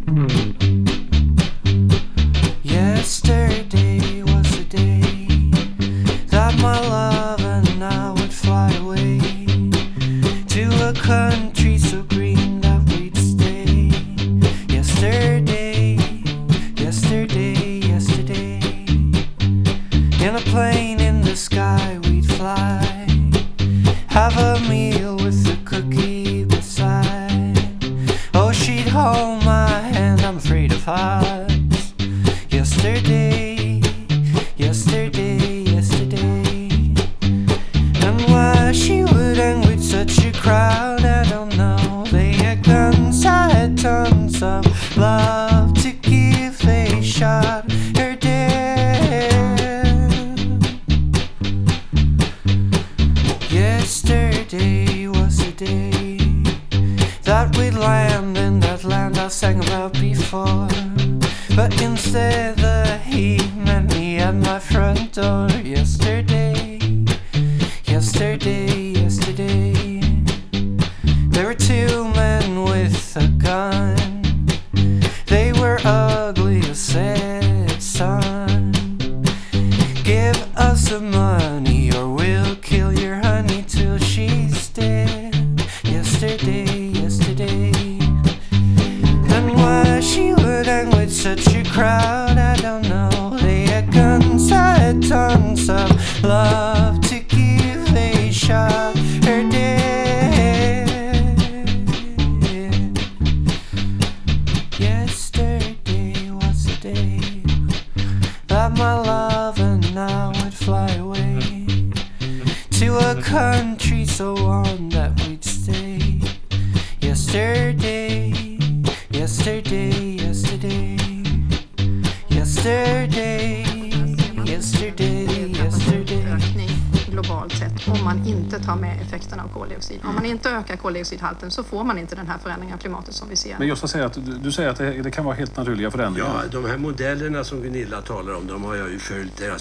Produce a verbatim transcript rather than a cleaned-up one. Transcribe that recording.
Yesterday was the day that my love and I would fly away to a country so green that we'd stay. Yesterday, yesterday, yesterday, in a plane in the sky we'd fly, have a meal with a cookie beside. Oh, she'd hold my hand, I'm afraid of heights. Yesterday, yesterday, yesterday. And why she would hang with such a crowd, I don't know. They had guns, I had tons of love to give. They shot her dead. Yesterday was the day that we'd land in that land I sang about before. But instead the heat met me at my front door. Yesterday, yesterday, yesterday, there were two men with a gun. They were ugly, I said, son, give us some money or we'll kill your honey till she's dead. Yesterday, yesterday. And why she would hang with such a crowd, I don't know. They had guns, I had tons of love to give. They shot her dead. Yesterday was the day that my love and I would fly away to a country so warm that we'd stay. Yesterday, yesterday, yesterday, yesterday, yesterday, yesterday. Ökning globalt sett om man inte tar med effekten av koldioxid. Om man inte ökar koldioxidhalten så får man inte den här förändringen av klimatet som vi ser. Men jag säga att du, du säger att det, det kan vara helt naturliga förändringar. Ja, de här modellerna som Gunilla talar om, de har jag ju följt deras